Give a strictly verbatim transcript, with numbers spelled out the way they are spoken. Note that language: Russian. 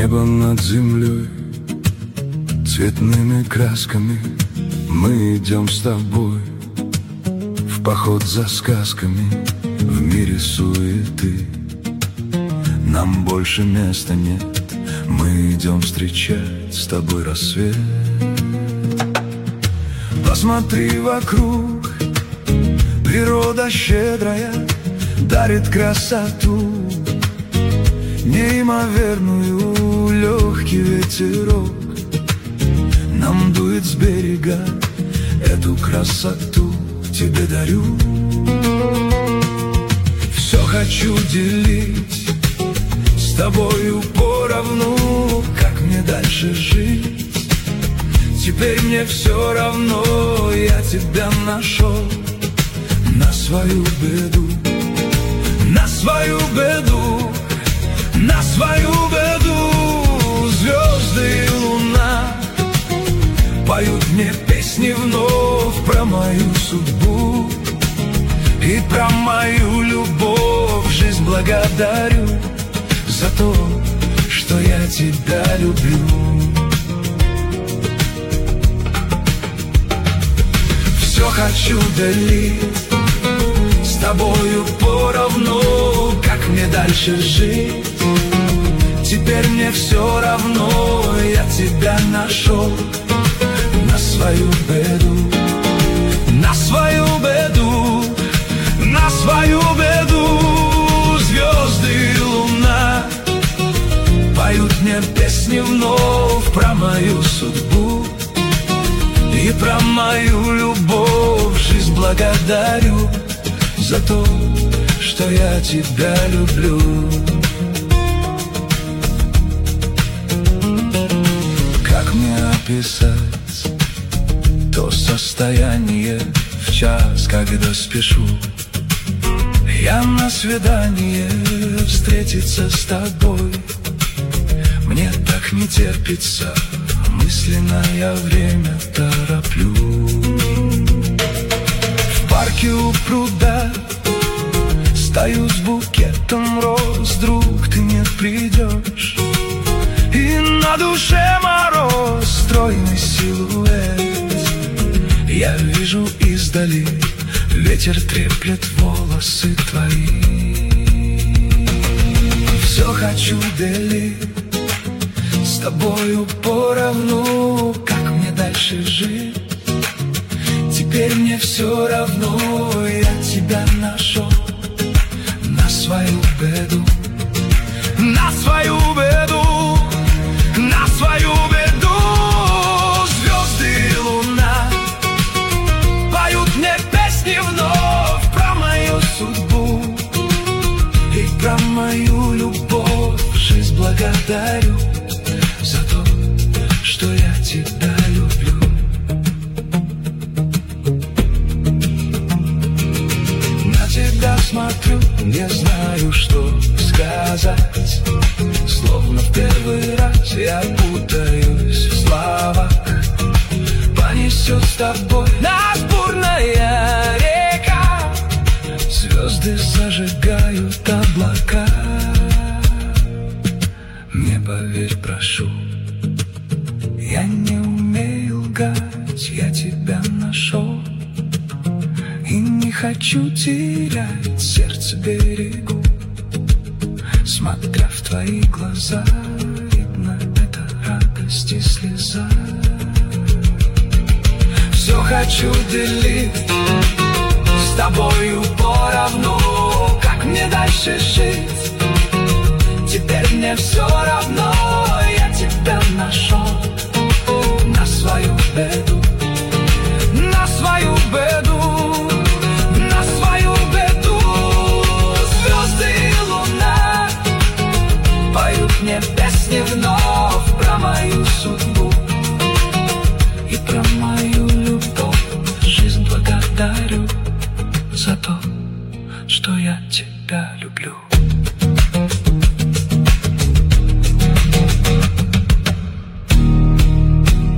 Небо над землей цветными красками. Мы идем с тобой в поход за сказками. В мире суеты нам больше места нет. Мы идем встречать с тобой рассвет. Посмотри вокруг, природа щедрая дарит красоту неимоверную. Легкий ветерок нам дует с берега, эту красоту тебе дарю. Все хочу делить с тобою поровну. Как мне дальше жить? Теперь мне все равно. Я тебя нашел на свою беду, на свою беду, на свою беду. Звезды и луна поют мне песни вновь про мою судьбу и про мою любовь. Жизнь благодарю за то, что я тебя люблю. Все хочу делить с тобою поровну. Как мне дальше жить? Теперь мне все равно. Я тебя нашел на свою беду, на свою беду, на свою беду. Звезды и луна поют мне песни вновь про мою судьбу и про мою любовь. Жизнь благодарю за то, что я тебя люблю. Как мне описать то состояние в час, когда спешу я на свидание встретиться с тобой? Мне так не терпится, мысленно я время тороплю. В парке у пруда стою с букетом роз. Вдруг ты не придешь, и на душе мороз. Стройный силуэт я вижу издали, ветер треплет волосы твои. Все хочу делить с тобою поровну. Как мне дальше жить? Теперь мне все равно. Я тебя нашел на свою беду, на свою беду, на свою беду. Звезды и луна поют мне песни вновь про мою судьбу и про мою любовь. Жизнь благодарю за то, что я тебя люблю. На тебя смотрю, не знаю, что сказать. Словно в первый раз я путаюсь в словах. Понесет с тобой нас бурная река. Звезды зажигают облака. Мне поверь, прошу, я не умею лгать. Я тебя нашел и не хочу терять. Сердце берегу, смотря в твои глаза. Видно, это радость и слеза. Все хочу делить с тобою поровну. Как мне дальше жить? Теперь мне все равно. Я тебя нашел на свою беду, на свою беду, на свою беду. Звезды и луна поют мне песни вновь про мою судьбу и про мою любовь. Жизнь благодарю за то, что я тебя люблю.